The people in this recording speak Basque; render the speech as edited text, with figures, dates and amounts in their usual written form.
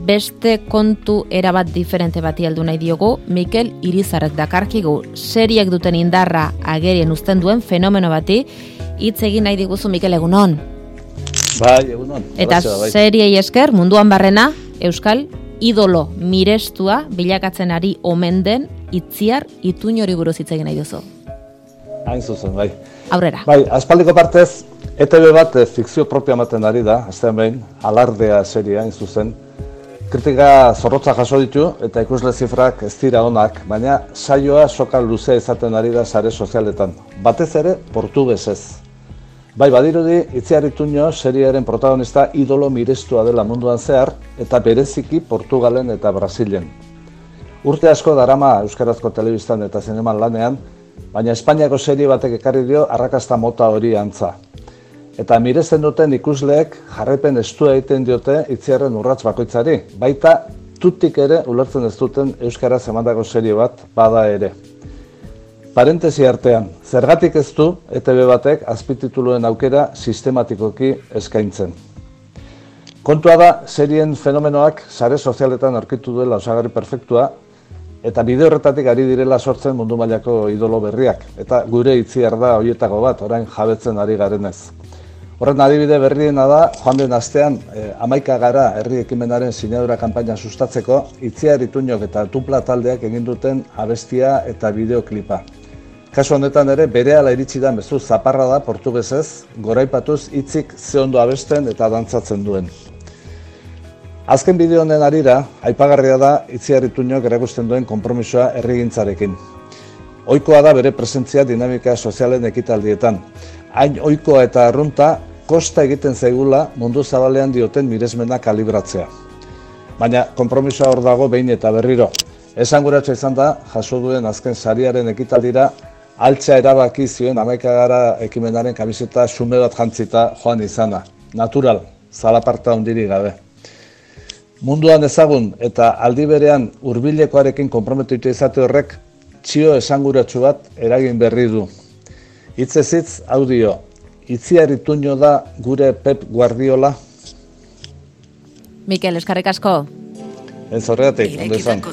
beste kontu erabat diferente bati heldu nahi diogu, Mikel Irizarrek dakarkigu seriek duten indarra agerien uzten duen fenomeno bati, hitz egin nahi diguzu, Mikel, egunon. Bai, egunon. Eta seriei esker, munduan barrena, Euskal idolo mirestua bilakatzen ari omen den Itziar Ituñori buruz hitz egin nahi duzu. Hain zuzen, bai. Aurrera. Bai, aspaldiko partez, ETV bat fikzio propia ematen ari da, astean behin, Alardea seria, hain zuzen. Kritika zorrotza jaso ditu eta ikusle zifrak ez dira onak, baina saioa soka luzea izaten ari da sare sozialetan. Batez ere, portugesez. Bai, badirudi, Itziar Ituño seriaren protagonista idolo mirestua dela munduan zehar eta bereziki Portugalen eta Brasilen. Urte asko darama euskarazko telebistan eta zineman lanean, baina Espainiako serie batek ekarri dio arrakasta mota hori antza. Eta miresten duten ikusleek jarraipen estua egiten diote Itziarren urrats bakoitzari, baita tutik ere ulertzen ez duten euskaraz emandako serie bat bada ere. Parentesi artean, zergatik ez du ETV batek azpitituluen aukera sistematikoki eskaintzen. Kontua da, serien fenomenoak sare sozialetan aurkitu duela osagarri perfektua, eta bide horretatik ari direla sortzen mundu mailako idolo berriak, eta gure Itziar da horietako bat, orain jabetzen ari garenez. Horren adibide berriena da, joan den astean, 11 gara herri ekimenaren sinadura kanpaina sustatzeko, Itziar Ituñok eta Tupla taldeak egin duten abestia eta bideoklipa. Kasu honetan ere, berehala iritsi da mezu zaparra da portugesez, goraipatuz hitzik ze ondo abesten eta dantzatzen duen. Azken bideo honen arira, aipagarria da Itziar Ituñok erakusten duen konpromisoa herrigintzarekin. Ohikoa da bere presentzia dinamika sozialen ekitaldietan. Hain ohikoa eta arrunta, kosta egiten zaigula mundu zabalean dioten miresmena kalibratzea. Baina konpromisoa hor dago behin eta berriro. Esanguratsua izan da, jaso duen azken sariaren ekitaldira, altxa erabaki zioen 11 gara ekimenaren kamiseta xume bat jantzita joan izana. Natural, zalaparta handirik gabe. Munduan ezagun eta aldi berean hurbilekoarekin konprometituta izate horrek txio esanguratsu bat eragin berri du. Hitzez hitz audio, Itziar Ituño da gure Pep Guardiola? Mikel, eskerrik asko. Ez horregatik, ondo izan.